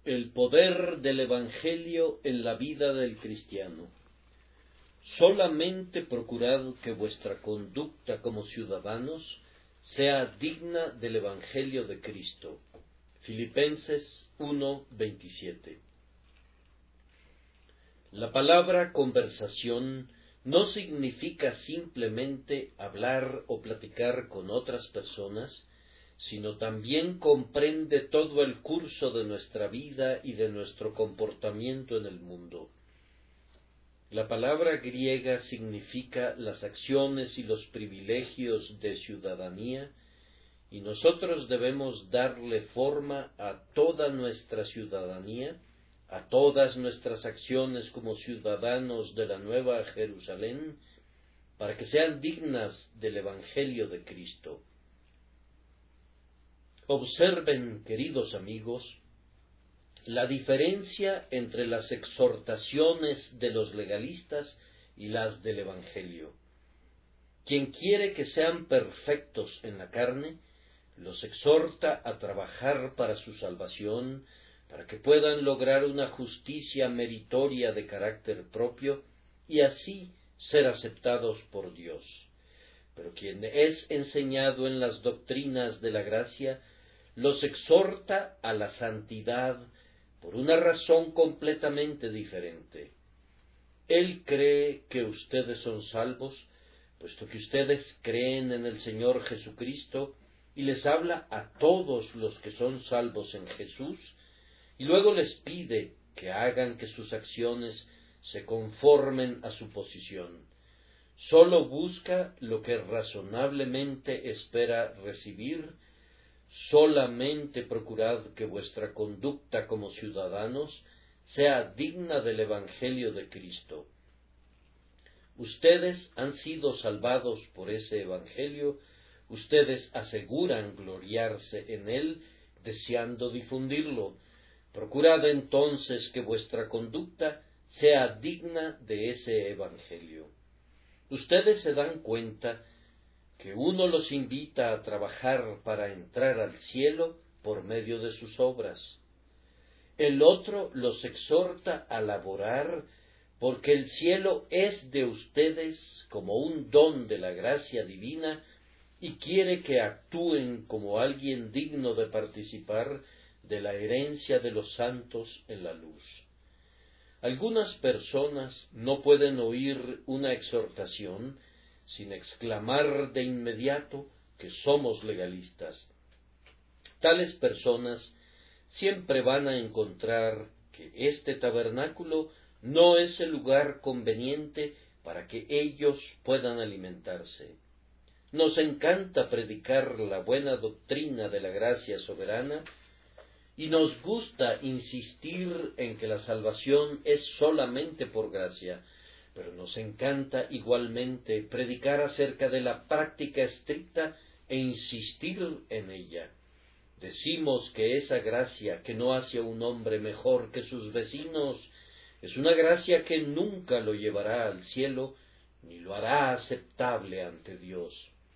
El poder del Evangelio en la vida del cristiano. Solamente procurad que vuestra conducta como ciudadanos sea digna del Evangelio de Cristo. Filipenses 1:27. La palabra conversación no significa simplemente hablar o platicar con otras personas, sino también comprende todo el curso de nuestra vida y de nuestro comportamiento en el mundo. La palabra griega significa las acciones y los privilegios de ciudadanía, y nosotros debemos darle forma a toda nuestra ciudadanía, a todas nuestras acciones como ciudadanos de la Nueva Jerusalén, para que sean dignas del Evangelio de Cristo. Observen, queridos amigos, la diferencia entre las exhortaciones de los legalistas y las del Evangelio. Quien quiere que sean perfectos en la carne, los exhorta a trabajar para su salvación, para que puedan lograr una justicia meritoria de carácter propio y así ser aceptados por Dios. Pero quien es enseñado en las doctrinas de la gracia, los exhorta a la santidad por una razón completamente diferente. Él cree que ustedes son salvos, puesto que ustedes creen en el Señor Jesucristo, y les habla a todos los que son salvos en Jesús, y luego les pide que hagan que sus acciones se conformen a su posición. Solo busca lo que razonablemente espera recibir. Solamente procurad que vuestra conducta como ciudadanos sea digna del Evangelio de Cristo. Ustedes han sido salvados por ese Evangelio, ustedes aseguran gloriarse en él, deseando difundirlo. Procurad entonces que vuestra conducta sea digna de ese Evangelio. Ustedes se dan cuenta que uno los invita a trabajar para entrar al cielo por medio de sus obras. El otro los exhorta a laborar porque el cielo es de ustedes como un don de la gracia divina y quiere que actúen como alguien digno de participar de la herencia de los santos en la luz. Algunas personas no pueden oír una exhortación sin exclamar de inmediato que somos legalistas. Tales personas siempre van a encontrar que este tabernáculo no es el lugar conveniente para que ellos puedan alimentarse. Nos encanta predicar la buena doctrina de la gracia soberana y nos gusta insistir en que la salvación es solamente por gracia, pero nos encanta igualmente predicar acerca de la práctica estricta e insistir en ella. Decimos que esa gracia que no hace a un hombre mejor que sus vecinos es una gracia que nunca lo llevará al cielo ni lo hará aceptable ante Dios.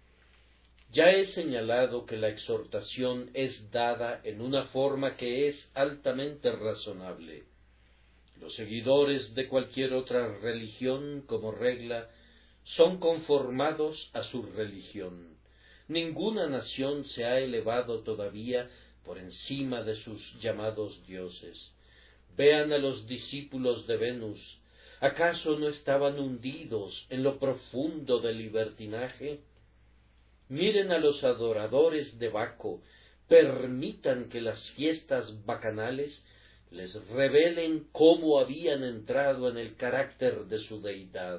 Ya he señalado que la exhortación es dada en una forma que es altamente razonable. Los seguidores de cualquier otra religión, como regla, son conformados a su religión. Ninguna nación se ha elevado todavía por encima de sus llamados dioses. Vean a los discípulos de Venus. ¿Acaso no estaban hundidos en lo profundo del libertinaje? Miren a los adoradores de Baco. Permitan que las fiestas bacanales les revelen cómo habían entrado en el carácter de su deidad.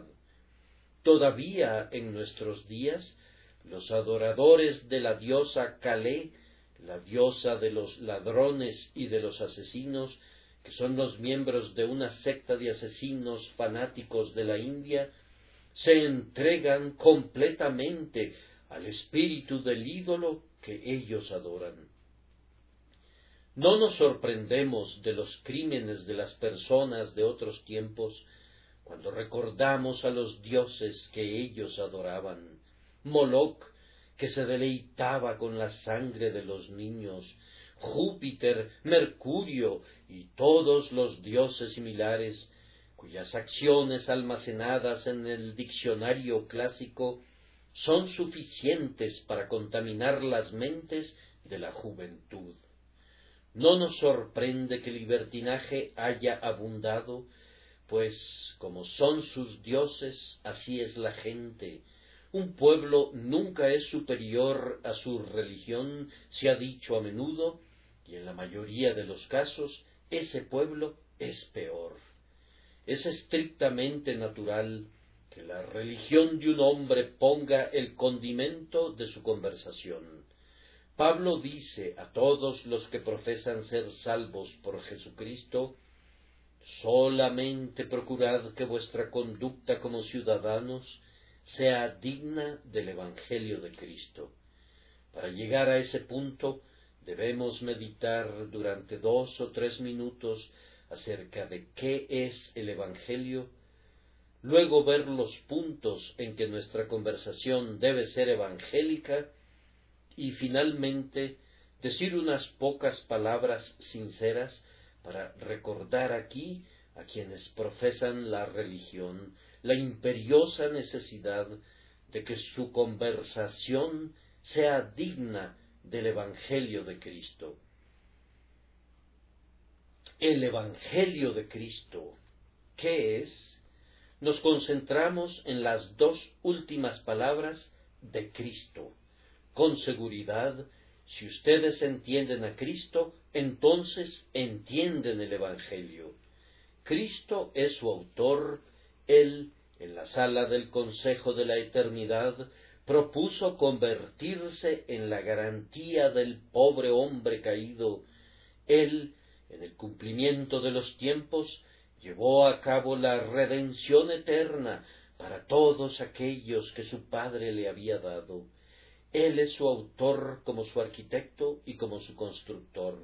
Todavía en nuestros días, los adoradores de la diosa Calé, la diosa de los ladrones y de los asesinos, que son los miembros de una secta de asesinos fanáticos de la India, se entregan completamente al espíritu del ídolo que ellos adoran. No nos sorprendemos de los crímenes de las personas de otros tiempos cuando recordamos a los dioses que ellos adoraban. Moloc, que se deleitaba con la sangre de los niños; Júpiter, Mercurio y todos los dioses similares, cuyas acciones almacenadas en el diccionario clásico son suficientes para contaminar las mentes de la juventud. No nos sorprende que el libertinaje haya abundado, pues como son sus dioses, así es la gente. Un pueblo nunca es superior a su religión, se ha dicho a menudo, y en la mayoría de los casos ese pueblo es peor. Es estrictamente natural que la religión de un hombre ponga el condimento de su conversación. Pablo dice a todos los que profesan ser salvos por Jesucristo: solamente procurad que vuestra conducta como ciudadanos sea digna del Evangelio de Cristo. Para llegar a ese punto debemos meditar durante 2 o 3 minutos acerca de qué es el Evangelio, luego ver los puntos en que nuestra conversación debe ser evangélica y finalmente decir unas pocas palabras sinceras para recordar aquí a quienes profesan la religión la imperiosa necesidad de que su conversación sea digna del Evangelio de Cristo. El Evangelio de Cristo, ¿qué es? Nos concentramos en las 2 últimas palabras de Cristo. Con seguridad, si ustedes entienden a Cristo, entonces entienden el Evangelio. Cristo es su autor. Él, en la sala del Consejo de la Eternidad, propuso convertirse en la garantía del pobre hombre caído. Él, en el cumplimiento de los tiempos, llevó a cabo la redención eterna para todos aquellos que su Padre le había dado. Él es su autor como su arquitecto y como su constructor.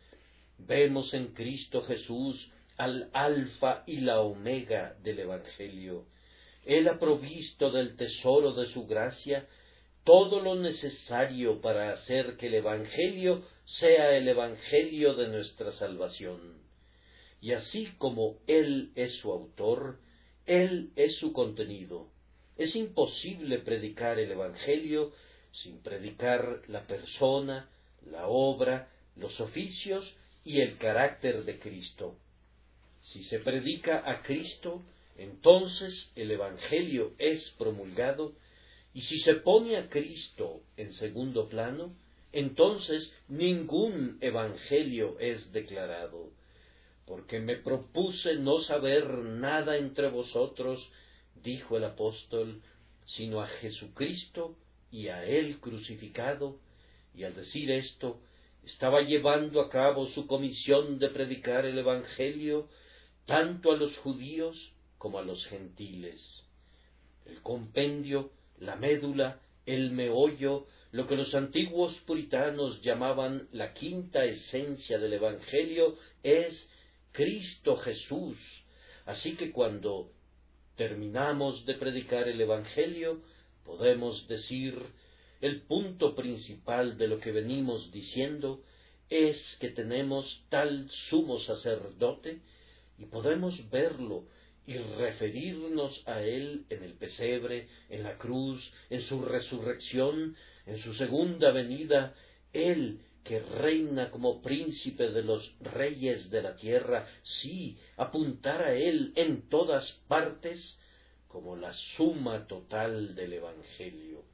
Vemos en Cristo Jesús al alfa y la omega del Evangelio. Él ha provisto del tesoro de su gracia todo lo necesario para hacer que el Evangelio sea el Evangelio de nuestra salvación. Y así como Él es su autor, Él es su contenido. Es imposible predicar el Evangelio sin predicar la persona, la obra, los oficios y el carácter de Cristo. Si se predica a Cristo, entonces el Evangelio es promulgado, y si se pone a Cristo en segundo plano, entonces ningún Evangelio es declarado. Porque me propuse no saber nada entre vosotros, dijo el apóstol, sino a Jesucristo y a Él crucificado, y al decir esto, estaba llevando a cabo su comisión de predicar el Evangelio tanto a los judíos como a los gentiles. El compendio, la médula, el meollo, lo que los antiguos puritanos llamaban la quinta esencia del Evangelio, es Cristo Jesús. Así que cuando terminamos de predicar el Evangelio, podemos decir: el punto principal de lo que venimos diciendo es que tenemos tal sumo sacerdote, y podemos verlo y referirnos a Él en el pesebre, en la cruz, en su resurrección, en su segunda venida. Él que reina como príncipe de los reyes de la tierra, sí, apuntar a Él en todas partes como la suma total del Evangelio.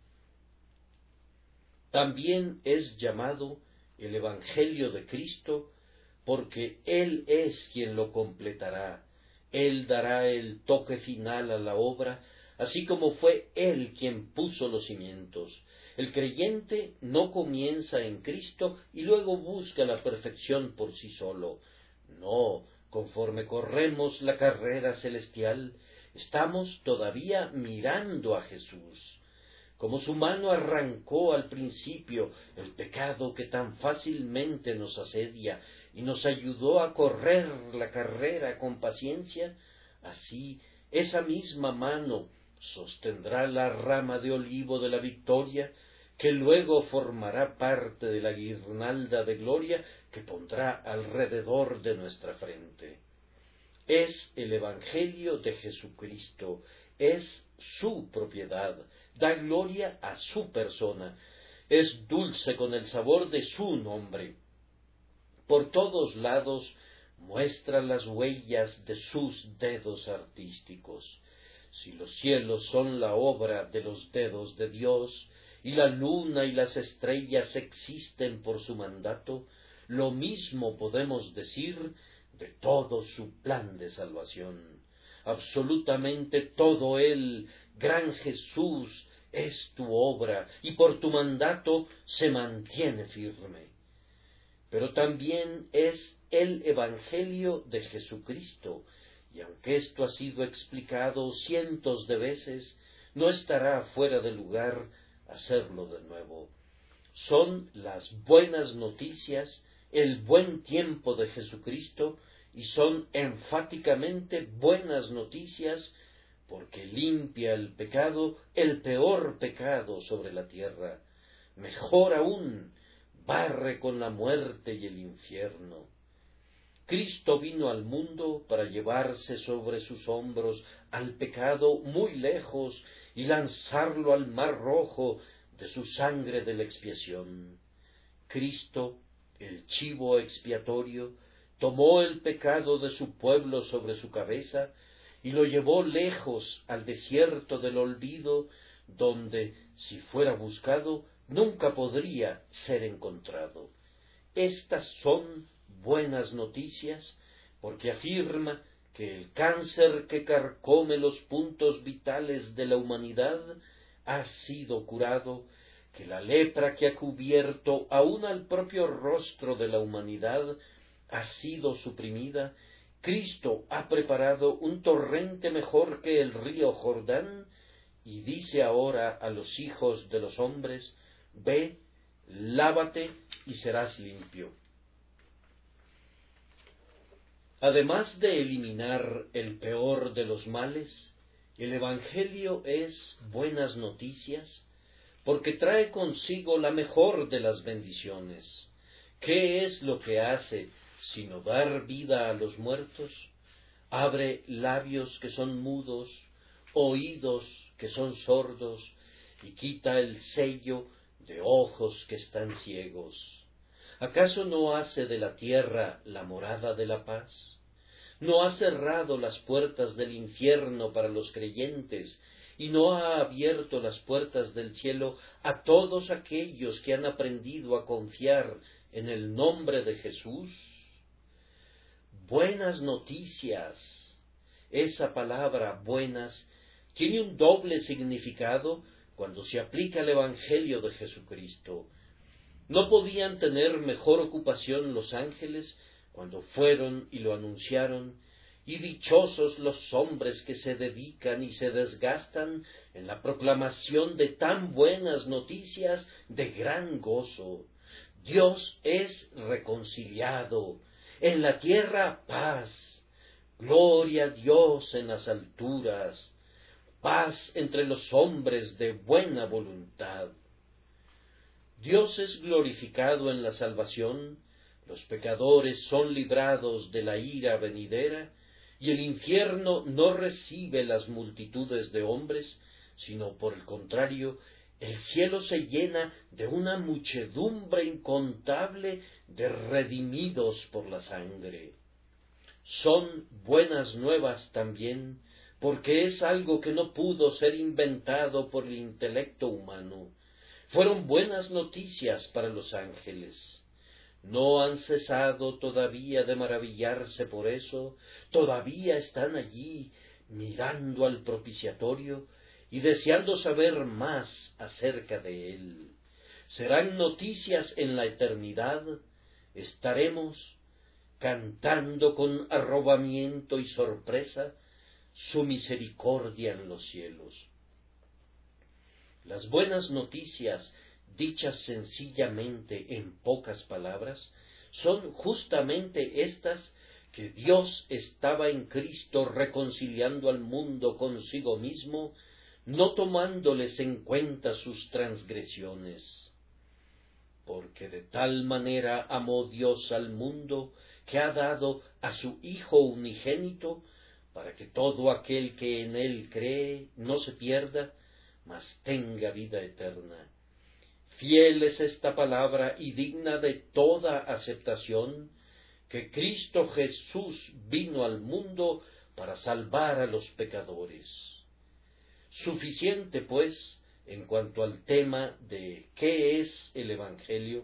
También es llamado el Evangelio de Cristo porque Él es quien lo completará. Él dará el toque final a la obra, así como fue Él quien puso los cimientos. El creyente no comienza en Cristo y luego busca la perfección por sí solo. No, conforme corremos la carrera celestial, estamos todavía mirando a Jesús. Como su mano arrancó al principio el pecado que tan fácilmente nos asedia y nos ayudó a correr la carrera con paciencia, así esa misma mano sostendrá la rama de olivo de la victoria, que luego formará parte de la guirnalda de gloria que pondrá alrededor de nuestra frente. Es el Evangelio de Jesucristo, es su propiedad, da gloria a su persona, es dulce con el sabor de su nombre. Por todos lados muestra las huellas de sus dedos artísticos. Si los cielos son la obra de los dedos de Dios, y la luna y las estrellas existen por su mandato, lo mismo podemos decir de todo su plan de salvación. Absolutamente todo él, gran Jesús, es tu obra, y por tu mandato se mantiene firme. Pero también es el Evangelio de Jesucristo, y aunque esto ha sido explicado cientos de veces, no estará fuera de lugar hacerlo de nuevo. Son las buenas noticias, el buen tiempo de Jesucristo, y son enfáticamente buenas noticias porque limpia el pecado, el peor pecado sobre la tierra. Mejor aún, barre con la muerte y el infierno. Cristo vino al mundo para llevarse sobre sus hombros al pecado muy lejos y lanzarlo al mar rojo de su sangre de la expiación. Cristo, el chivo expiatorio, tomó el pecado de su pueblo sobre su cabeza y lo llevó lejos al desierto del olvido, donde, si fuera buscado, nunca podría ser encontrado. Estas son buenas noticias, porque afirma que el cáncer que carcome los puntos vitales de la humanidad ha sido curado, que la lepra que ha cubierto aún al propio rostro de la humanidad ha sido suprimida. Cristo ha preparado un torrente mejor que el río Jordán, y dice ahora a los hijos de los hombres: ve, lávate y serás limpio. Además de eliminar el peor de los males, el Evangelio es buenas noticias, porque trae consigo la mejor de las bendiciones. ¿Qué es lo que hace sino dar vida a los muertos? Abre labios que son mudos, oídos que son sordos, y quita el sello de ojos que están ciegos. ¿Acaso no hace de la tierra la morada de la paz? ¿No ha cerrado las puertas del infierno para los creyentes, y no ha abierto las puertas del cielo a todos aquellos que han aprendido a confiar en el nombre de Jesús? Buenas noticias. Esa palabra buenas tiene un doble significado cuando se aplica al Evangelio de Jesucristo. ¿No podían tener mejor ocupación los ángeles cuando fueron y lo anunciaron? Y dichosos los hombres que se dedican y se desgastan en la proclamación de tan buenas noticias de gran gozo. Dios es reconciliado, en la tierra paz, gloria a Dios en las alturas, paz entre los hombres de buena voluntad. Dios es glorificado en la salvación, los pecadores son librados de la ira venidera, y el infierno no recibe las multitudes de hombres, sino por el contrario, el cielo se llena de una muchedumbre incontable de redimidos por la sangre. Son buenas nuevas también, porque es algo que no pudo ser inventado por el intelecto humano. Fueron buenas noticias para los ángeles. No han cesado todavía de maravillarse por eso, todavía están allí mirando al propiciatorio y deseando saber más acerca de él. Serán noticias en la eternidad, estaremos cantando con arrobamiento y sorpresa su misericordia en los cielos. Las buenas noticias, dichas sencillamente en pocas palabras, son justamente estas: que Dios estaba en Cristo reconciliando al mundo consigo mismo, no tomándoles en cuenta sus transgresiones. porque de tal manera amó Dios al mundo, que ha dado a su Hijo unigénito, para que todo aquel que en él cree no se pierda, mas tenga vida eterna. Fiel es esta palabra y digna de toda aceptación, que Cristo Jesús vino al mundo para salvar a los pecadores. Suficiente, pues, en cuanto al tema de ¿qué es el Evangelio?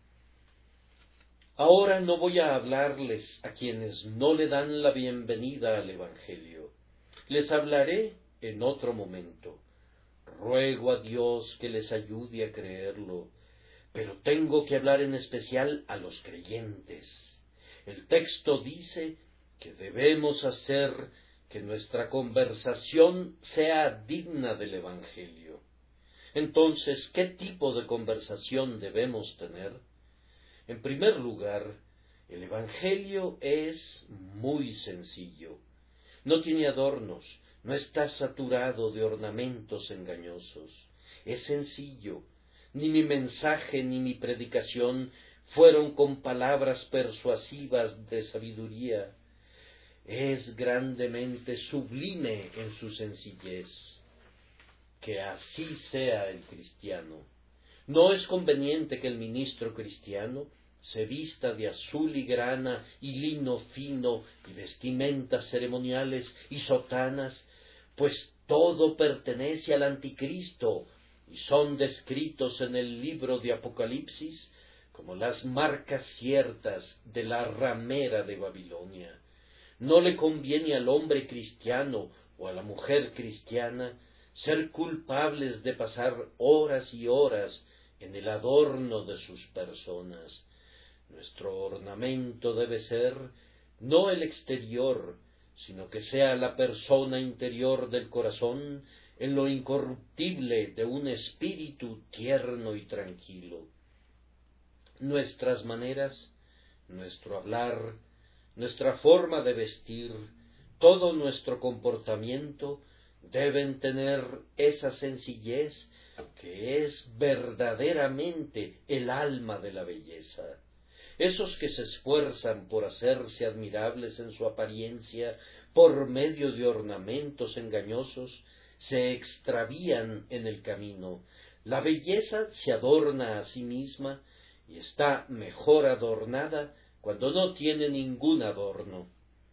Ahora no voy a hablarles a quienes no le dan la bienvenida al Evangelio. Les hablaré en otro momento. Ruego a Dios que les ayude a creerlo, pero tengo que hablar en especial a los creyentes. El texto dice que debemos hacer que nuestra conversación sea digna del Evangelio. Entonces, ¿qué tipo de conversación debemos tener? En primer lugar, el Evangelio es muy sencillo. No tiene adornos, no está saturado de ornamentos engañosos. Es sencillo. Ni mi mensaje ni mi predicación fueron con palabras persuasivas de sabiduría. Es grandemente sublime en su sencillez. Que así sea el cristiano. No es conveniente que el ministro cristiano se vista de azul y grana y lino fino y vestimentas ceremoniales y sotanas, pues todo pertenece al anticristo y son descritos en el libro de Apocalipsis como las marcas ciertas de la ramera de Babilonia. No le conviene al hombre cristiano o a la mujer cristiana ser culpables de pasar horas y horas en el adorno de sus personas. Nuestro ornamento debe ser no el exterior, sino que sea la persona interior del corazón en lo incorruptible de un espíritu tierno y tranquilo. Nuestras maneras, nuestro hablar, nuestra forma de vestir, todo nuestro comportamiento deben tener esa sencillez que es verdaderamente el alma de la belleza. Esos que se esfuerzan por hacerse admirables en su apariencia por medio de ornamentos engañosos, se extravían en el camino. La belleza se adorna a sí misma y está mejor adornada cuando no tiene ningún adorno.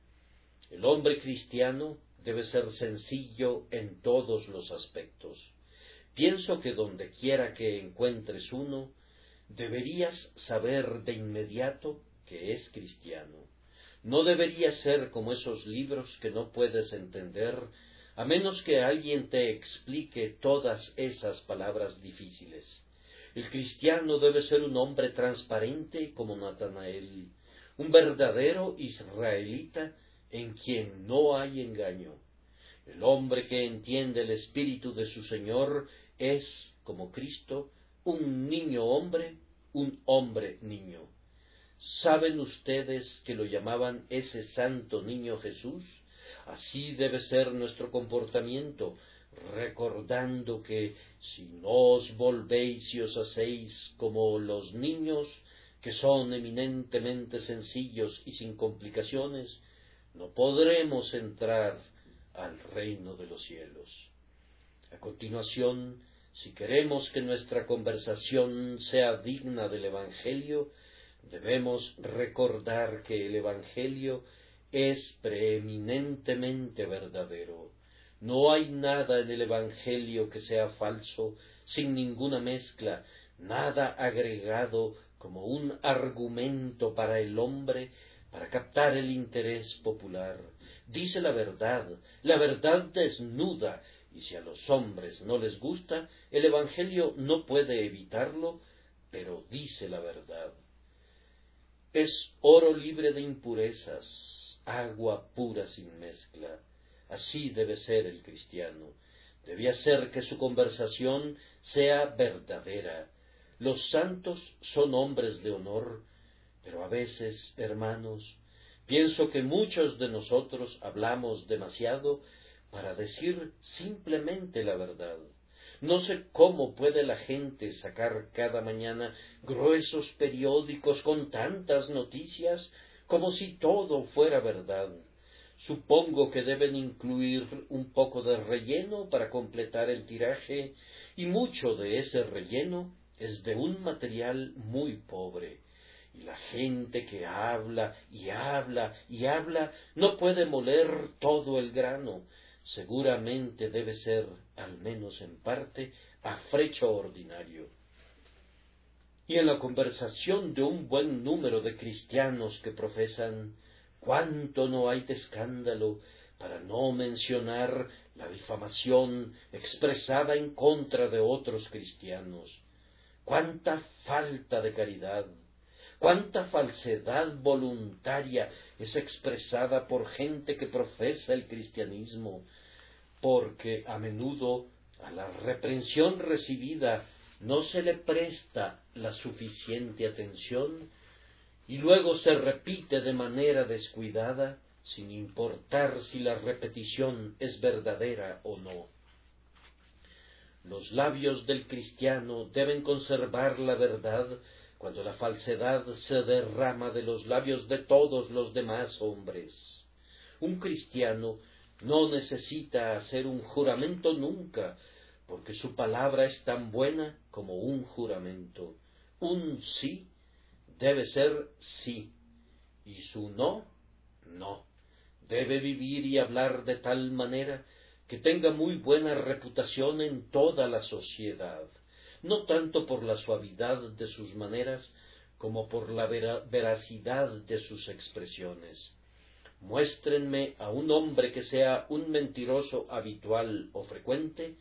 El hombre cristiano debe ser sencillo en todos los aspectos. Pienso que donde quiera que encuentres uno, deberías saber de inmediato que es cristiano. No debería ser como esos libros que no puedes entender a menos que alguien te explique todas esas palabras difíciles. El cristiano debe ser un hombre transparente como Natanael, un verdadero israelita en quien no hay engaño. El hombre que entiende el espíritu de su Señor es, como Cristo, un niño hombre, un hombre niño. ¿Saben ustedes que lo llamaban ese santo niño Jesús? Así debe ser nuestro comportamiento, recordando que si no os volvéis y os hacéis como los niños, que son eminentemente sencillos y sin complicaciones, no podremos entrar al reino de los cielos. A continuación, si queremos que nuestra conversación sea digna del Evangelio, debemos recordar que el Evangelio es preeminentemente verdadero. No hay nada en el Evangelio que sea falso, sin ninguna mezcla, nada agregado como un argumento para el hombre, para captar el interés popular. Dice la verdad desnuda, y si a los hombres no les gusta, el Evangelio no puede evitarlo, pero dice la verdad. Es oro libre de impurezas, agua pura sin mezcla. Así debe ser el cristiano. Debe hacer que su conversación sea verdadera. Los santos son hombres de honor, pero a veces, hermanos, pienso que muchos de nosotros hablamos demasiado para decir simplemente la verdad. No sé cómo puede la gente sacar cada mañana gruesos periódicos con tantas noticias, como si todo fuera verdad. Supongo que deben incluir un poco de relleno para completar el tiraje, y mucho de ese relleno es de un material muy pobre. Y la gente que habla y habla y habla no puede moler todo el grano. Seguramente debe ser, al menos en parte, afrecho ordinario. Y en la conversación de un buen número de cristianos que profesan, cuánto no hay de escándalo, para no mencionar la difamación expresada en contra de otros cristianos. Cuánta falta de caridad, cuánta falsedad voluntaria es expresada por gente que profesa el cristianismo, porque a menudo a la reprensión recibida no se le presta la suficiente atención y luego se repite de manera descuidada, sin importar si la repetición es verdadera o no. Los labios del cristiano deben conservar la verdad cuando la falsedad se derrama de los labios de todos los demás hombres. Un cristiano no necesita hacer un juramento nunca, porque su palabra es tan buena como un juramento. Un sí debe ser sí, y su no, no. Debe vivir y hablar de tal manera que tenga muy buena reputación en toda la sociedad, no tanto por la suavidad de sus maneras, como por la veracidad de sus expresiones. Muéstrenme a un hombre que sea un mentiroso habitual o frecuente,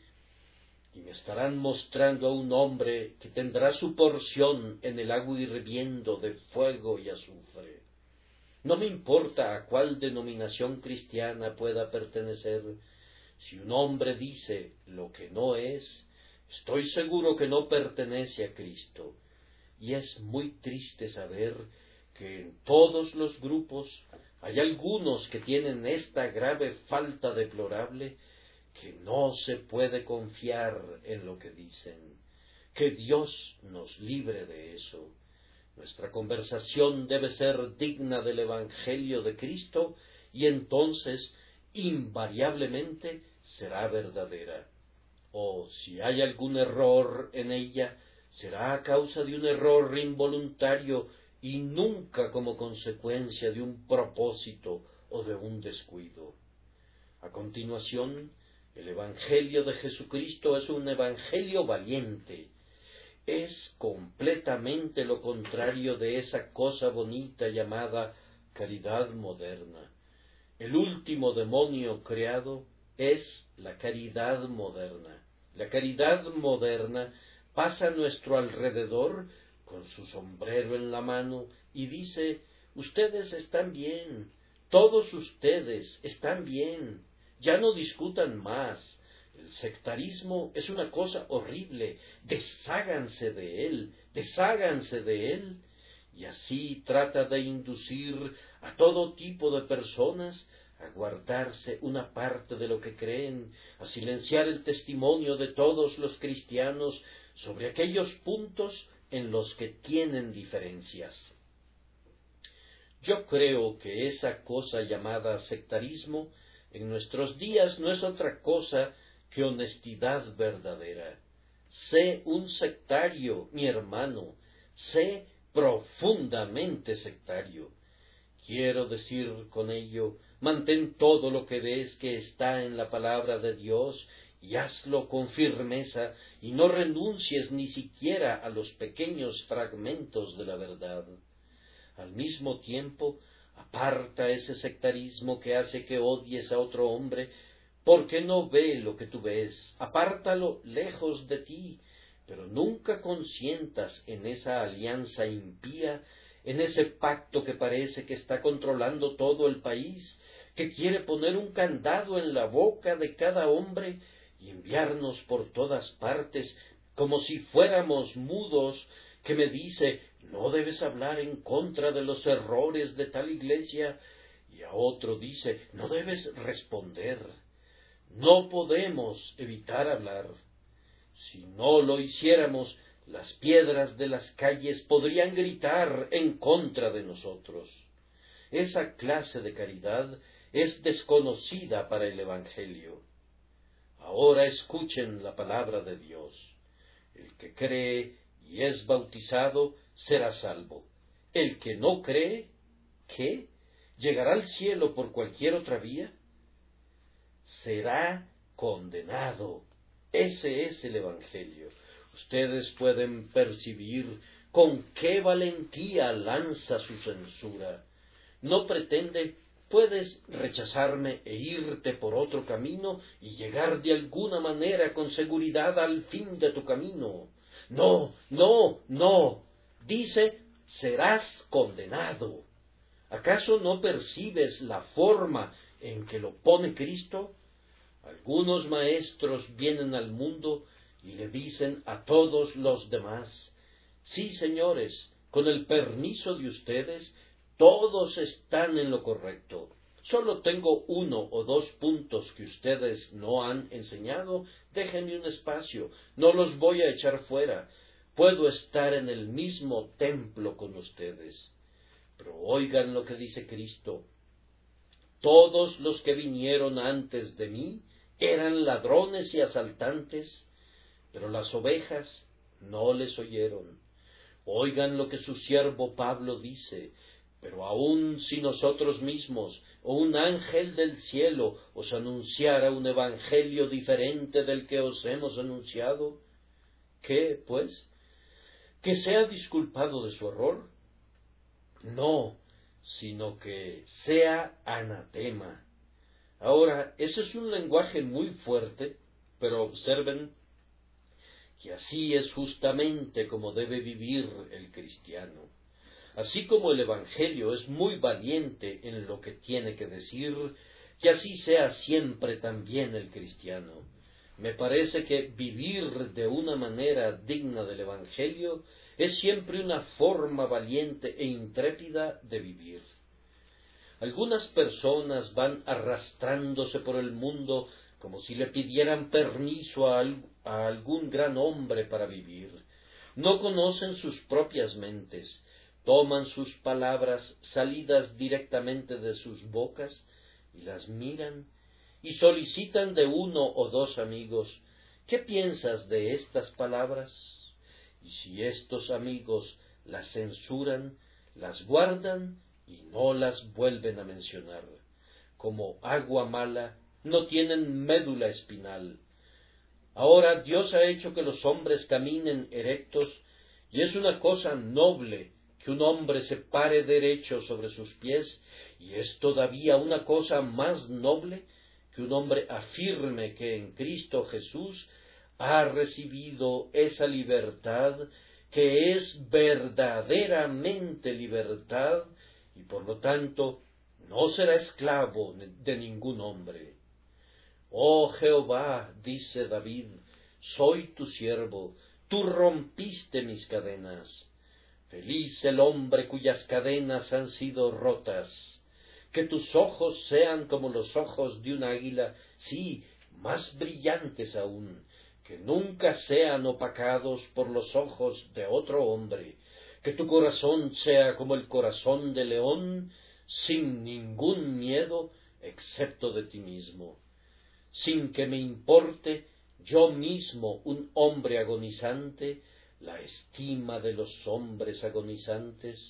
y me estarán mostrando a un hombre que tendrá su porción en el agua hirviendo de fuego y azufre. No me importa a cuál denominación cristiana pueda pertenecer, si un hombre dice lo que no es, estoy seguro que no pertenece a Cristo, y es muy triste saber que en todos los grupos hay algunos que tienen esta grave falta deplorable, que no se puede confiar en lo que dicen. Que Dios nos libre de eso. Nuestra conversación debe ser digna del Evangelio de Cristo, y entonces invariablemente será verdadera. O si hay algún error en ella, será a causa de un error involuntario y nunca como consecuencia de un propósito o de un descuido. A continuación, el Evangelio de Jesucristo es un Evangelio valiente. Es completamente lo contrario de esa cosa bonita llamada caridad moderna. El último demonio creado es la caridad moderna. La caridad moderna pasa a nuestro alrededor con su sombrero en la mano y dice: ustedes están bien, todos ustedes están bien, ya no discutan más. El sectarismo es una cosa horrible, desháganse de él, y así trata de inducir a todo tipo de personas a guardarse una parte de lo que creen, a silenciar el testimonio de todos los cristianos sobre aquellos puntos en los que tienen diferencias. Yo creo que esa cosa llamada sectarismo en nuestros días no es otra cosa que honestidad verdadera. Sé un sectario, mi hermano, sé profundamente sectario. Quiero decir con ello, mantén todo lo que ves que está en la palabra de Dios y hazlo con firmeza, y no renuncies ni siquiera a los pequeños fragmentos de la verdad. Al mismo tiempo, aparta ese sectarismo que hace que odies a otro hombre, porque no ve lo que tú ves. Apártalo lejos de ti, pero nunca consientas en esa alianza impía, en ese pacto que parece que está controlando todo el país, que quiere poner un candado en la boca de cada hombre y enviarnos por todas partes como si fuéramos mudos, que me dice: no debes hablar en contra de los errores de tal iglesia, y a otro dice: no debes responder. No podemos evitar hablar. Si no lo hiciéramos, las piedras de las calles podrían gritar en contra de nosotros. Esa clase de caridad es desconocida para el Evangelio. Ahora escuchen la palabra de Dios. El que cree y es bautizado será salvo. El que no cree, ¿qué? ¿Llegará al cielo por cualquier otra vía? Será condenado. Ese es el Evangelio. Ustedes pueden percibir con qué valentía lanza su censura. No pretende: puedes rechazarme e irte por otro camino y llegar de alguna manera con seguridad al fin de tu camino. No, no, no. Dice: serás condenado. ¿Acaso no percibes la forma en que lo pone Cristo? Algunos maestros vienen al mundo y le dicen a todos los demás: sí, señores, con el permiso de ustedes, todos están en lo correcto. Solo tengo 1 o 2 puntos que ustedes no han enseñado. Déjenme un espacio, no los voy a echar fuera. Puedo estar en el mismo templo con ustedes. Pero oigan lo que dice Cristo: todos los que vinieron antes de mí eran ladrones y asaltantes, pero las ovejas no les oyeron. Oigan lo que su siervo Pablo dice: pero aun si nosotros mismos o un ángel del cielo os anunciara un evangelio diferente del que os hemos anunciado, ¿qué, pues? ¿Que sea disculpado de su error? No, sino que sea anatema. Ahora, ese es un lenguaje muy fuerte, pero observen que así es justamente como debe vivir el cristiano. Así como el Evangelio es muy valiente en lo que tiene que decir, que así sea siempre también el cristiano. Me parece que vivir de una manera digna del Evangelio es siempre una forma valiente e intrépida de vivir. Algunas personas van arrastrándose por el mundo como si le pidieran permiso a algún gran hombre para vivir. No conocen sus propias mentes, toman sus palabras salidas directamente de sus bocas y las miran y solicitan de 1 o 2 amigos: ¿qué piensas de estas palabras? Y si estos amigos las censuran, las guardan y no las vuelven a mencionar. Como agua mala, no tienen médula espinal. Ahora Dios ha hecho que los hombres caminen erectos, y es una cosa noble que un hombre se pare derecho sobre sus pies, y es todavía una cosa más noble que un hombre afirme que en Cristo Jesús ha recibido esa libertad, que es verdaderamente libertad, y por lo tanto no será esclavo de ningún hombre. Oh Jehová, dice David, soy tu siervo, tú rompiste mis cadenas. Feliz el hombre cuyas cadenas han sido rotas. Que tus ojos sean como los ojos de un águila, sí, más brillantes aún, que nunca sean opacados por los ojos de otro hombre. Que tu corazón sea como el corazón de león, sin ningún miedo, excepto de ti mismo. Sin que me importe yo mismo, un hombre agonizante, la estima de los hombres agonizantes.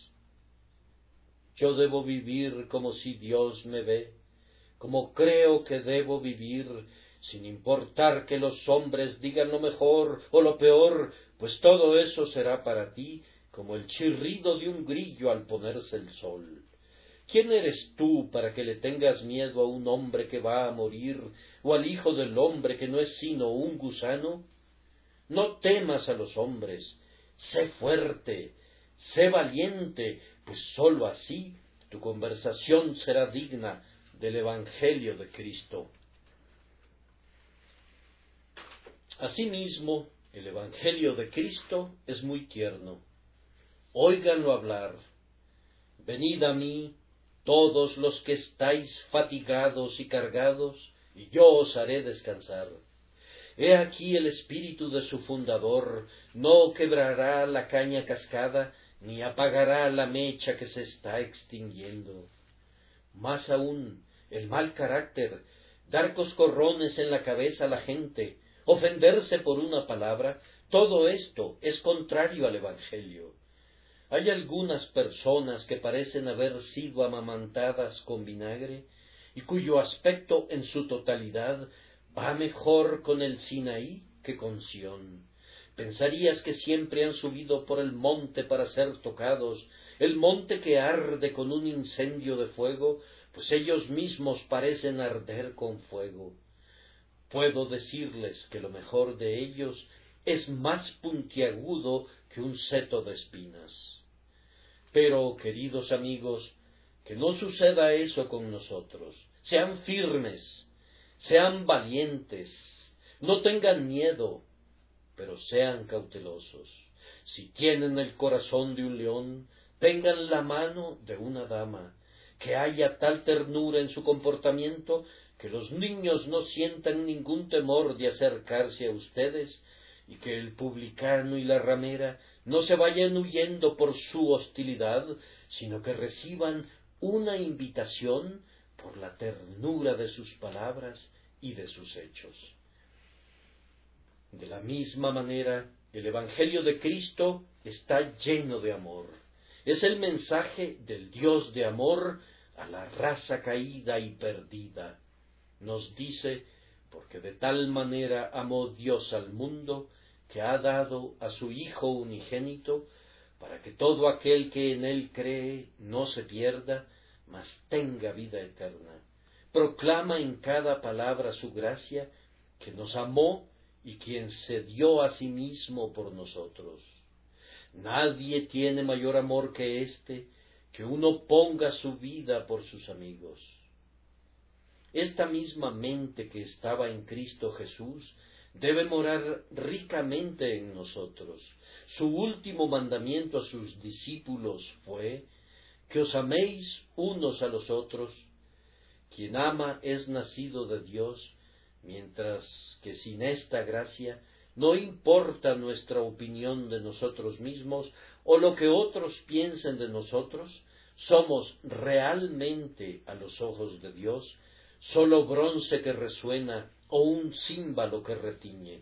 Yo debo vivir como si Dios me ve, como creo que debo vivir, sin importar que los hombres digan lo mejor o lo peor, pues todo eso será para ti como el chirrido de un grillo al ponerse el sol. ¿Quién eres tú para que le tengas miedo a un hombre que va a morir, o al Hijo del Hombre que no es sino un gusano? No temas a los hombres, sé fuerte, sé valiente, pues sólo así tu conversación será digna del Evangelio de Cristo. Asimismo, el Evangelio de Cristo es muy tierno. Óiganlo hablar: venid a mí, todos los que estáis fatigados y cargados, y yo os haré descansar. He aquí el espíritu de su fundador no quebrará la caña cascada, ni apagará la mecha que se está extinguiendo. Más aún, el mal carácter, dar coscorrones en la cabeza a la gente, ofenderse por una palabra, todo esto es contrario al Evangelio. Hay algunas personas que parecen haber sido amamantadas con vinagre y cuyo aspecto en su totalidad va mejor con el Sinaí que con Sión. Pensarías que siempre han subido por el monte para ser tocados, el monte que arde con un incendio de fuego, pues ellos mismos parecen arder con fuego. Puedo decirles que lo mejor de ellos es más puntiagudo que un seto de espinas. Pero, queridos amigos, que no suceda eso con nosotros. Sean firmes, sean valientes, no tengan miedo, pero sean cautelosos. Si tienen el corazón de un león, tengan la mano de una dama, que haya tal ternura en su comportamiento que los niños no sientan ningún temor de acercarse a ustedes, y que el publicano y la ramera no se vayan huyendo por su hostilidad, sino que reciban una invitación por la ternura de sus palabras y de sus hechos. De la misma manera, el Evangelio de Cristo está lleno de amor. Es el mensaje del Dios de amor a la raza caída y perdida. Nos dice, porque de tal manera amó Dios al mundo, que ha dado a su Hijo unigénito, para que todo aquel que en él cree no se pierda, mas tenga vida eterna. Proclama en cada palabra su gracia, que nos amó y quien se dio a sí mismo por nosotros. Nadie tiene mayor amor que este, que uno ponga su vida por sus amigos. Esta misma mente que estaba en Cristo Jesús debe morar ricamente en nosotros. Su último mandamiento a sus discípulos fue que os améis unos a los otros. Quien ama es nacido de Dios, mientras que sin esta gracia no importa nuestra opinión de nosotros mismos o lo que otros piensen de nosotros, somos realmente a los ojos de Dios sólo bronce que resuena o un címbalo que retiñe.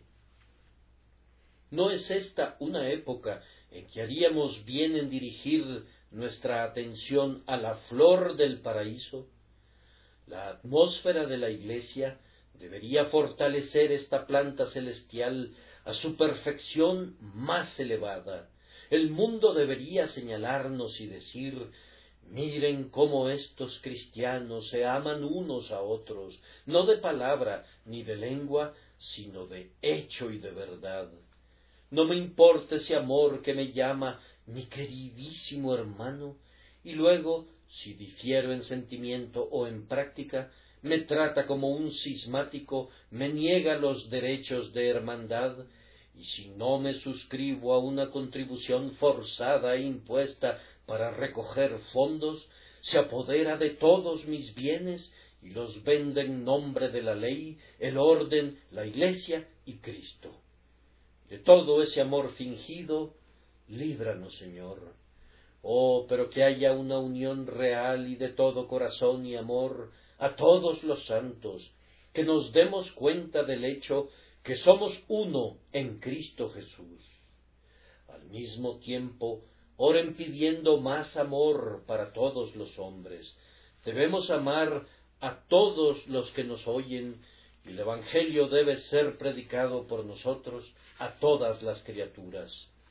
¿No es esta una época en que haríamos bien en dirigir nuestra atención a la flor del paraíso? La atmósfera de la Iglesia debería fortalecer esta planta celestial a su perfección más elevada. El mundo debería señalarnos y decir: miren cómo estos cristianos se aman unos a otros, no de palabra ni de lengua, sino de hecho y de verdad. No me importa ese amor que me llama mi queridísimo hermano, y luego, si difiero en sentimiento o en práctica, me trata como un cismático, me niega los derechos de hermandad, y si no me suscribo a una contribución forzada e impuesta para recoger fondos, se apodera de todos mis bienes y los vende en nombre de la ley, el orden, la Iglesia y Cristo. De todo ese amor fingido, líbranos, Señor. Oh, pero que haya una unión real y de todo corazón y amor a todos los santos, que nos demos cuenta del hecho que somos uno en Cristo Jesús. Al mismo tiempo, oren pidiendo más amor para todos los hombres. Debemos amar a todos los que nos oyen, y el Evangelio debe ser predicado por nosotros a todas las criaturas.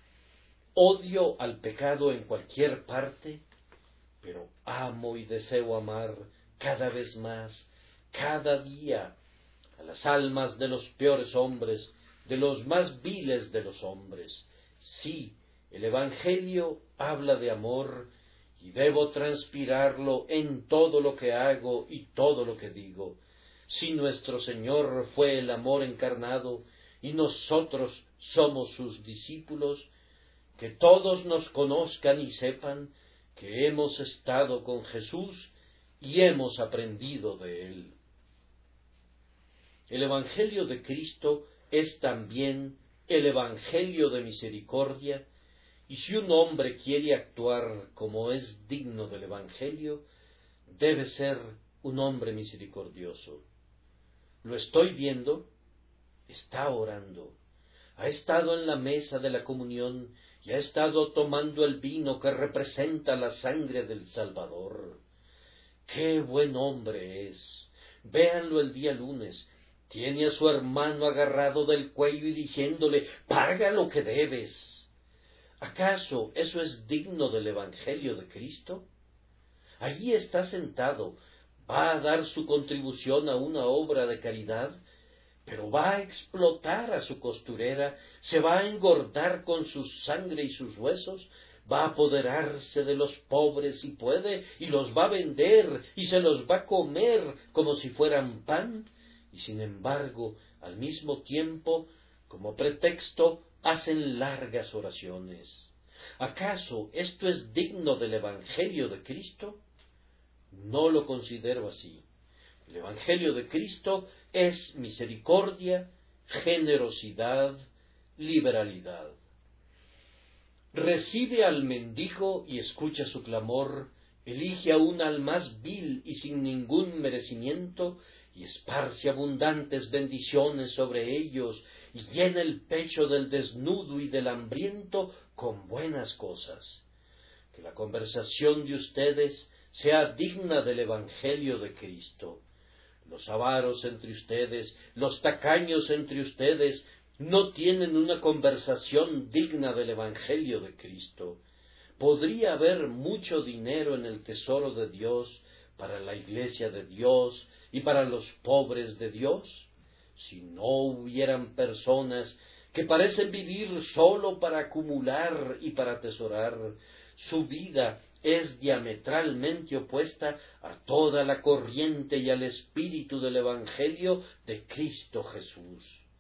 Odio al pecado en cualquier parte, pero amo y deseo amar cada vez más, cada día, a las almas de los peores hombres, de los más viles de los hombres. Sí, el Evangelio habla de amor, y debo transpirarlo en todo lo que hago y todo lo que digo. Si nuestro Señor fue el amor encarnado, y nosotros somos sus discípulos, que todos nos conozcan y sepan que hemos estado con Jesús y hemos aprendido de Él. El Evangelio de Cristo es también el Evangelio de misericordia, y si un hombre quiere actuar como es digno del Evangelio, debe ser un hombre misericordioso. Lo estoy viendo, está orando, ha estado en la mesa de la comunión y ha estado tomando el vino que representa la sangre del Salvador. ¡Qué buen hombre es! Véanlo el día lunes. Tiene a su hermano agarrado del cuello y diciéndole, paga lo que debes. ¿Acaso eso es digno del Evangelio de Cristo? Allí está sentado, va a dar su contribución a una obra de caridad, pero va a explotar a su costurera, se va a engordar con su sangre y sus huesos, va a apoderarse de los pobres si puede, y los va a vender, y se los va a comer como si fueran pan, y sin embargo, al mismo tiempo, como pretexto, hacen largas oraciones. ¿Acaso esto es digno del Evangelio de Cristo? No lo considero así. El Evangelio de Cristo es misericordia, generosidad, liberalidad. Recibe al mendigo y escucha su clamor, elige a un al más vil y sin ningún merecimiento, y esparce abundantes bendiciones sobre ellos, y llena el pecho del desnudo y del hambriento con buenas cosas. Que la conversación de ustedes sea digna del Evangelio de Cristo. Los avaros entre ustedes, los tacaños entre ustedes, no tienen una conversación digna del Evangelio de Cristo. Podría haber mucho dinero en el tesoro de Dios para la iglesia de Dios y para los pobres de Dios, si no hubieran personas que parecen vivir sólo para acumular y para atesorar. Su vida es diametralmente opuesta a toda la corriente y al espíritu del Evangelio de Cristo Jesús.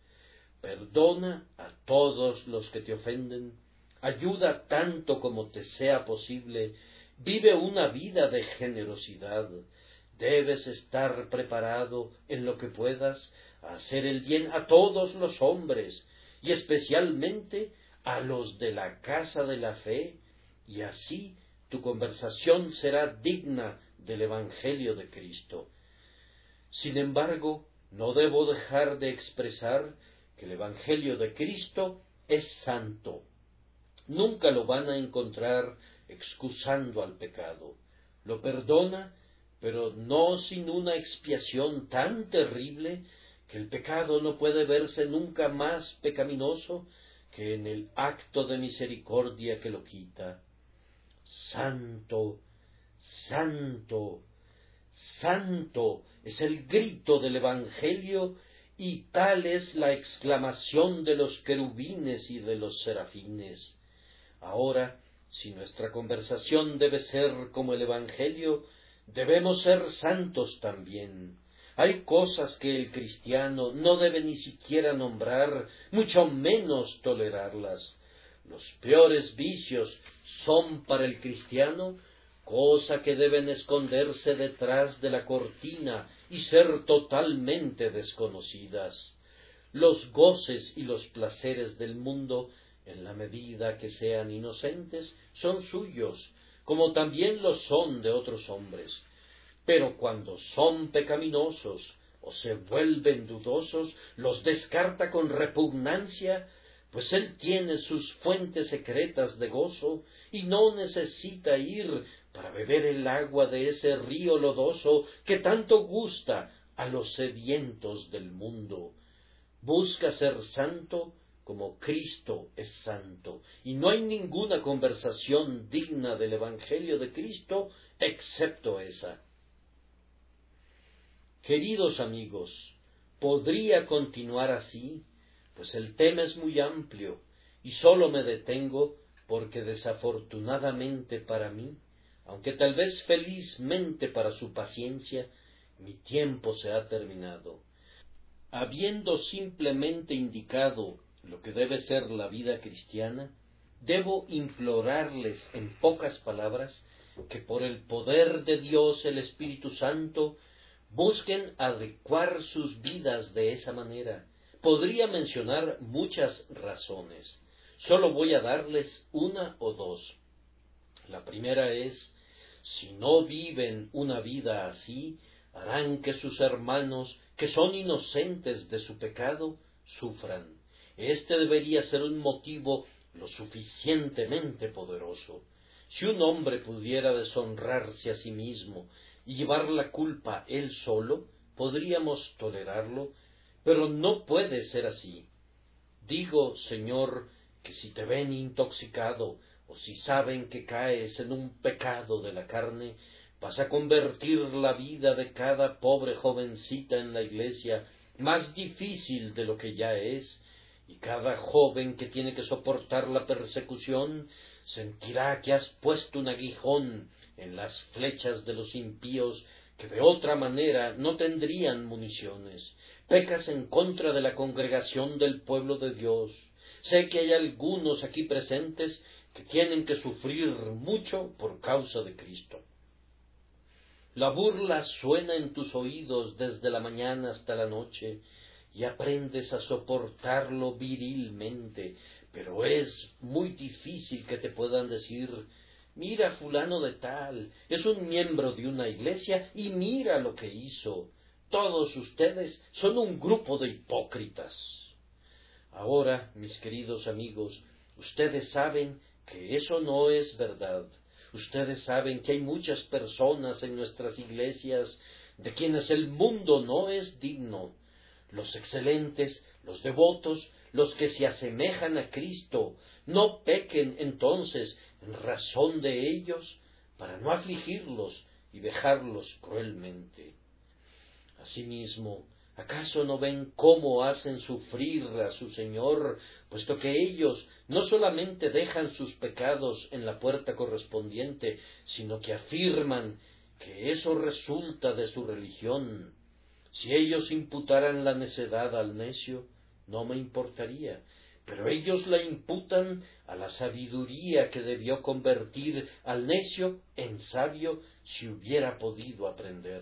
Perdona a todos los que te ofenden, ayuda tanto como te sea posible, vive una vida de generosidad. Debes estar preparado en lo que puedas a hacer el bien a todos los hombres, y especialmente a los de la casa de la fe, y así tu conversación será digna del Evangelio de Cristo. Sin embargo, no debo dejar de expresar que el Evangelio de Cristo es santo. Nunca lo van a encontrar excusando al pecado. Lo perdona, pero no sin una expiación tan terrible que el pecado no puede verse nunca más pecaminoso que en el acto de misericordia que lo quita. Santo, santo, santo es el grito del Evangelio, y tal es la exclamación de los querubines y de los serafines. Ahora, si nuestra conversación debe ser como el Evangelio, debemos ser santos también. Hay cosas que el cristiano no debe ni siquiera nombrar, mucho menos tolerarlas. Los peores vicios son para el cristiano cosa que deben esconderse detrás de la cortina y ser totalmente desconocidas. Los goces y los placeres del mundo, en la medida que sean inocentes, son suyos, como también lo son de otros hombres. Pero cuando son pecaminosos o se vuelven dudosos, los descarta con repugnancia, pues él tiene sus fuentes secretas de gozo y no necesita ir para beber el agua de ese río lodoso que tanto gusta a los sedientos del mundo. Busca ser santo como Cristo es santo, y no hay ninguna conversación digna del Evangelio de Cristo excepto esa. Queridos amigos, podría continuar así, pues el tema es muy amplio, y sólo me detengo porque desafortunadamente para mí, aunque tal vez felizmente para su paciencia, mi tiempo se ha terminado. Habiendo simplemente indicado lo que debe ser la vida cristiana, debo implorarles en pocas palabras que por el poder de Dios el Espíritu Santo busquen adecuar sus vidas de esa manera, Podría mencionar muchas razones. Solo voy a darles una o dos. La primera es, si no viven una vida así, harán que sus hermanos, que son inocentes de su pecado, sufran. Este debería ser un motivo lo suficientemente poderoso. Si un hombre pudiera deshonrarse a sí mismo y llevar la culpa él solo, podríamos tolerarlo, pero no puede ser así. Digo, Señor, que si te ven intoxicado, o si saben que caes en un pecado de la carne, vas a convertir la vida de cada pobre jovencita en la iglesia más difícil de lo que ya es, y cada joven que tiene que soportar la persecución sentirá que has puesto un aguijón en las flechas de los impíos que de otra manera no tendrían municiones. Pecas en contra de la congregación del pueblo de Dios. Sé que hay algunos aquí presentes que tienen que sufrir mucho por causa de Cristo. La burla suena en tus oídos desde la mañana hasta la noche, y aprendes a soportarlo virilmente, pero es muy difícil que te puedan decir, mira fulano de tal, es un miembro de una iglesia y mira lo que hizo. Todos ustedes son un grupo de hipócritas. Ahora, mis queridos amigos, ustedes saben que eso no es verdad. Ustedes saben que hay muchas personas en nuestras iglesias de quienes el mundo no es digno. Los excelentes, los devotos, los que se asemejan a Cristo, no pequen entonces en razón de ellos para no afligirlos y vejarlos cruelmente. Asimismo, ¿acaso no ven cómo hacen sufrir a su Señor, puesto que ellos no solamente dejan sus pecados en la puerta correspondiente, sino que afirman que eso resulta de su religión? Si ellos imputaran la necedad al necio, no me importaría, pero ellos la imputan a la sabiduría que debió convertir al necio en sabio si hubiera podido aprender.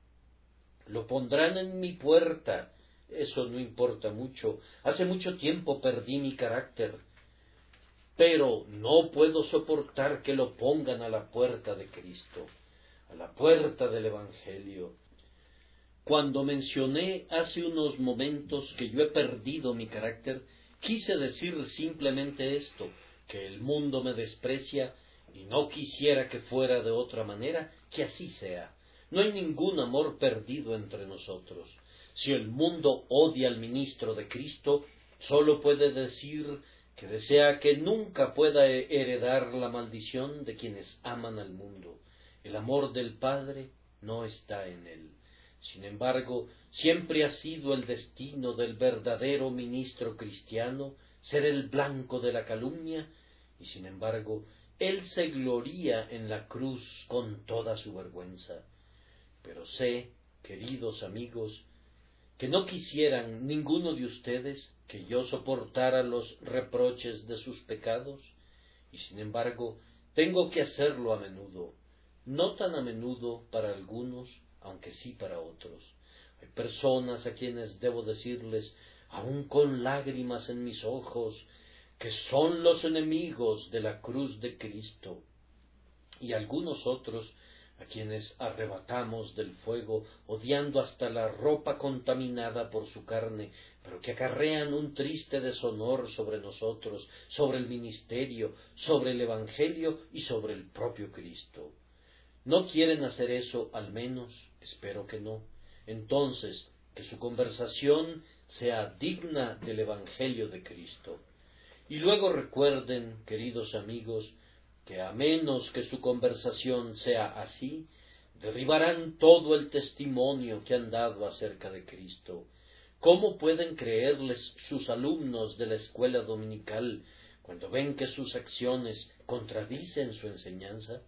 Lo pondrán en mi puerta, eso no importa mucho, hace mucho tiempo perdí mi carácter, pero no puedo soportar que lo pongan a la puerta de Cristo, a la puerta del Evangelio. Cuando mencioné hace unos momentos que yo he perdido mi carácter, quise decir simplemente esto, que el mundo me desprecia y no quisiera que fuera de otra manera, que así sea. No hay ningún amor perdido entre nosotros. Si el mundo odia al ministro de Cristo, sólo puede decir que desea que nunca pueda heredar la maldición de quienes aman al mundo. El amor del Padre no está en él. Sin embargo, siempre ha sido el destino del verdadero ministro cristiano ser el blanco de la calumnia, y sin embargo, él se gloría en la cruz con toda su vergüenza. Pero sé, queridos amigos, que no quisieran ninguno de ustedes que yo soportara los reproches de sus pecados, y sin embargo, tengo que hacerlo a menudo, no tan a menudo para algunos, aunque sí para otros. Hay personas a quienes debo decirles, aun con lágrimas en mis ojos, que son los enemigos de la cruz de Cristo, y algunos otros a quienes arrebatamos del fuego, odiando hasta la ropa contaminada por su carne, pero que acarrean un triste deshonor sobre nosotros, sobre el ministerio, sobre el Evangelio y sobre el propio Cristo. ¿No quieren hacer eso al menos? Espero que no. Entonces, que su conversación sea digna del Evangelio de Cristo. Y luego recuerden, queridos amigos, que a menos que su conversación sea así, derribarán todo el testimonio que han dado acerca de Cristo. ¿Cómo pueden creerles sus alumnos de la escuela dominical cuando ven que sus acciones contradicen su enseñanza?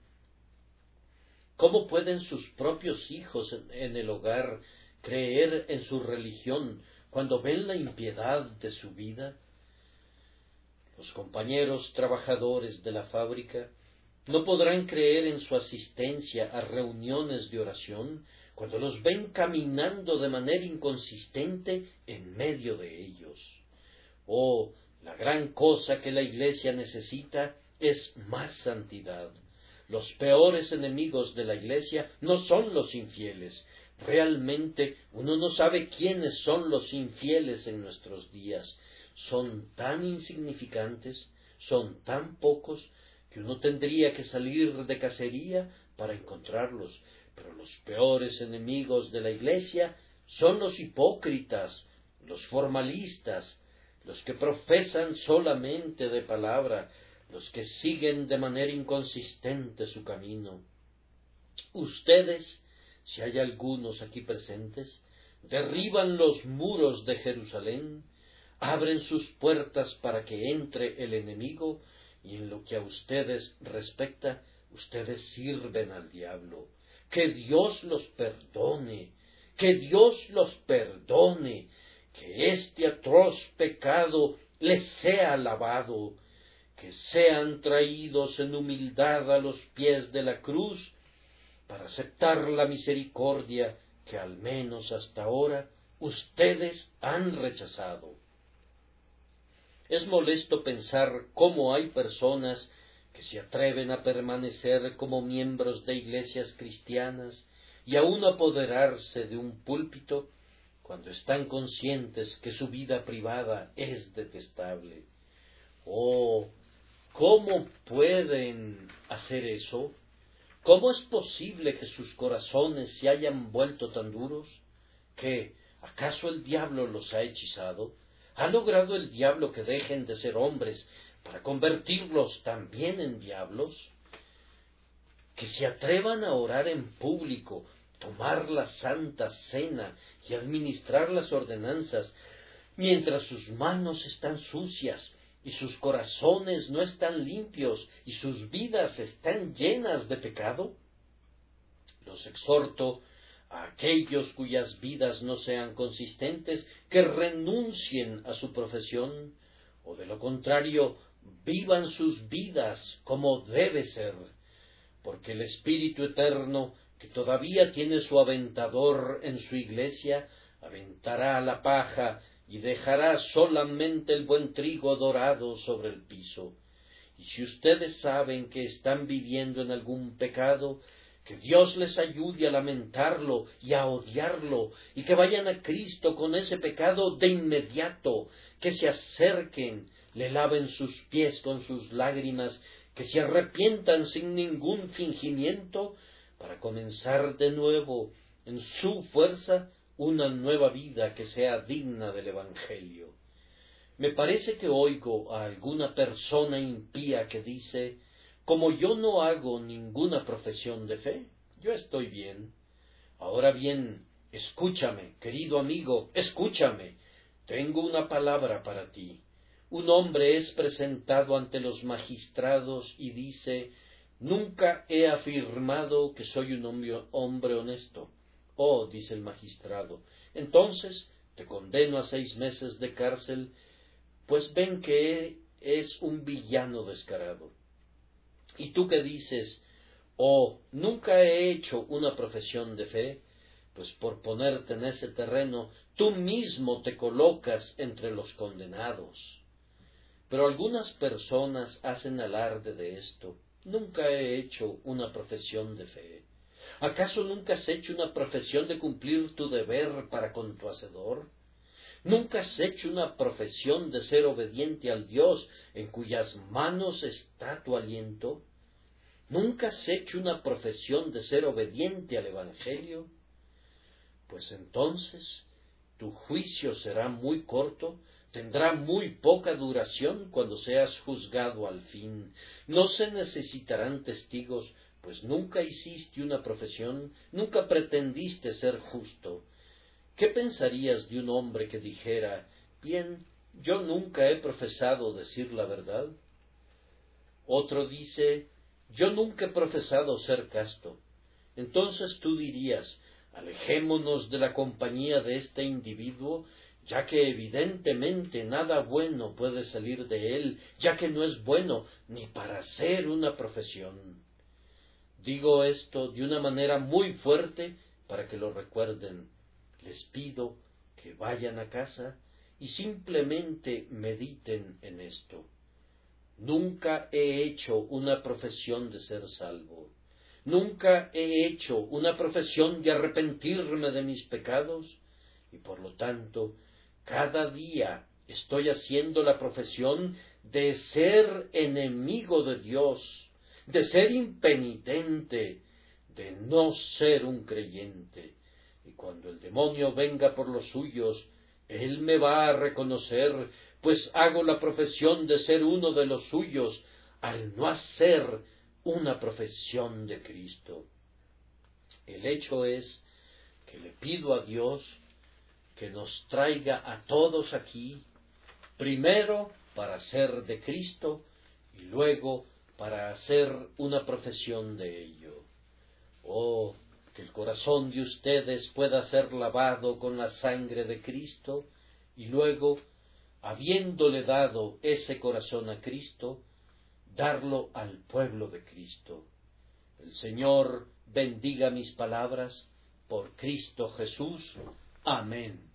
¿Cómo pueden sus propios hijos en el hogar creer en su religión cuando ven la impiedad de su vida? Los compañeros trabajadores de la fábrica No podrán creer en su asistencia a reuniones de oración cuando los ven caminando de manera inconsistente en medio de ellos. Oh, la gran cosa que la Iglesia necesita es más santidad. Los peores enemigos de la Iglesia no son los infieles. Realmente uno no sabe quiénes son los infieles en nuestros días. Son tan insignificantes, son tan pocos, que uno tendría que salir de cacería para encontrarlos. Pero los peores enemigos de la Iglesia son los hipócritas, los formalistas, los que profesan solamente de palabra, los que siguen de manera inconsistente su camino. Ustedes, si hay algunos aquí presentes, derriban los muros de Jerusalén, abren sus puertas para que entre el enemigo, y en lo que a ustedes respecta, ustedes sirven al diablo. Que Dios los perdone, que Dios los perdone, que este atroz pecado les sea lavado, que sean traídos en humildad a los pies de la cruz, para aceptar la misericordia que al menos hasta ahora ustedes han rechazado. Es molesto pensar cómo hay personas que se atreven a permanecer como miembros de iglesias cristianas y aún apoderarse de un púlpito cuando están conscientes que su vida privada es detestable. Oh, ¿cómo pueden hacer eso? ¿Cómo es posible que sus corazones se hayan vuelto tan duros? ¿Qué? ¿Acaso el diablo los ha hechizado? ¿Ha logrado el diablo que dejen de ser hombres para convertirlos también en diablos? Que se atrevan a orar en público, tomar la Santa Cena y administrar las ordenanzas, mientras sus manos están sucias y sus corazones no están limpios y sus vidas están llenas de pecado. Los exhorto a aquellos cuyas vidas no sean consistentes, que renuncien a su profesión, o de lo contrario, vivan sus vidas como debe ser, porque el Espíritu Eterno, que todavía tiene su aventador en su iglesia, aventará la paja y dejará solamente el buen trigo dorado sobre el piso. Y si ustedes saben que están viviendo en algún pecado, que Dios les ayude a lamentarlo y a odiarlo, y que vayan a Cristo con ese pecado de inmediato, que se acerquen, le laven sus pies con sus lágrimas, que se arrepientan sin ningún fingimiento, para comenzar de nuevo, en su fuerza, una nueva vida que sea digna del Evangelio. Me parece que oigo a alguna persona impía que dice: como yo no hago ninguna profesión de fe, yo estoy bien. Ahora bien, escúchame, querido amigo, escúchame. Tengo una palabra para ti. Un hombre es presentado ante los magistrados y dice: nunca he afirmado que soy un hombre honesto. Oh, dice el magistrado, entonces te condeno a 6 meses de cárcel, pues ven que es un villano descarado. ¿Y tú qué dices? Oh, nunca he hecho una profesión de fe, pues por ponerte en ese terreno, tú mismo te colocas entre los condenados. Pero algunas personas hacen alarde de esto. Nunca he hecho una profesión de fe. ¿Acaso nunca has hecho una profesión de cumplir tu deber para con tu Hacedor? ¿Nunca has hecho una profesión de ser obediente al Dios en cuyas manos está tu aliento? ¿Nunca has hecho una profesión de ser obediente al Evangelio? Pues entonces tu juicio será muy corto, tendrá muy poca duración cuando seas juzgado al fin. No se necesitarán testigos, pues nunca hiciste una profesión, nunca pretendiste ser justo. ¿Qué pensarías de un hombre que dijera: bien, yo nunca he profesado decir la verdad? Otro dice: yo nunca he profesado ser casto. Entonces tú dirías: alejémonos de la compañía de este individuo ya que evidentemente nada bueno puede salir de él, ya que no es bueno ni para ser una profesión. Digo esto de una manera muy fuerte para que lo recuerden. Les pido que vayan a casa y simplemente mediten en esto. Nunca he hecho una profesión de ser salvo. Nunca he hecho una profesión de arrepentirme de mis pecados y por lo tanto cada día estoy haciendo la profesión de ser enemigo de Dios, de ser impenitente, de no ser un creyente. Y cuando el demonio venga por los suyos, él me va a reconocer, pues hago la profesión de ser uno de los suyos, al no hacer una profesión de Cristo. El hecho es que le pido a Dios que nos traiga a todos aquí, primero para ser de Cristo y luego para hacer una profesión de ello. Oh, que el corazón de ustedes pueda ser lavado con la sangre de Cristo y luego, habiéndole dado ese corazón a Cristo, darlo al pueblo de Cristo. El Señor bendiga mis palabras por Cristo Jesús. Amén.